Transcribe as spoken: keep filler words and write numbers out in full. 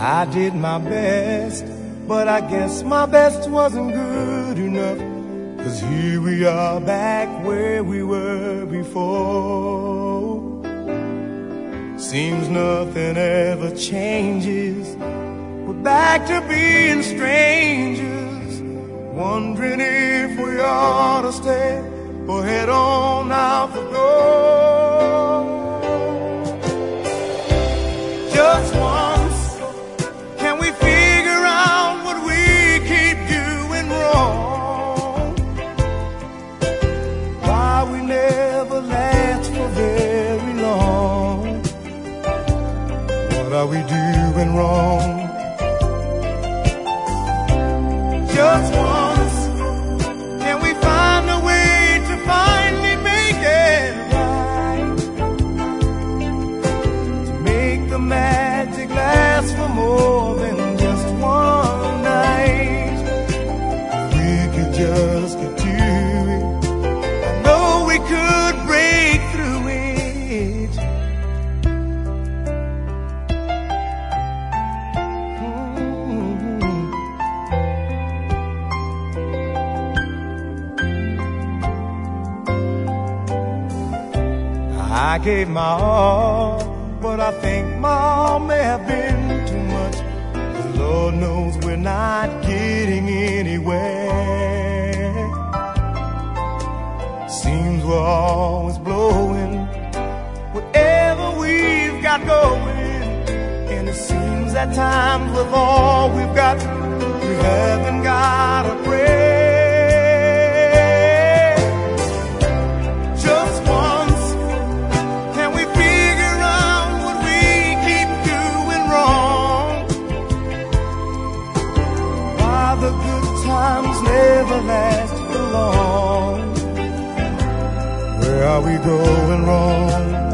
I did my best, but I guess my best wasn't good enough. 'Cause here we are back where we were before. Seems nothing ever changes. We're back to being strangers, wondering if we ought to stay or head on out the door. Just once, can we figure out what we keep doing wrong? Why we never last for very long? What are we doing wrong? Just once, can we find a way to finally make it right? To make the magic last for more than just one night. We could just get to it. I know we could break through it. Mm-hmm. I gave my all, but I think my all may have been too much. 'Cause Lord knows we're not getting anywhere. Seems we're always blowing whatever we've got going. And it seems at times with all we've got, we haven't got a prayer. The good times never last for long. Where are we going wrong?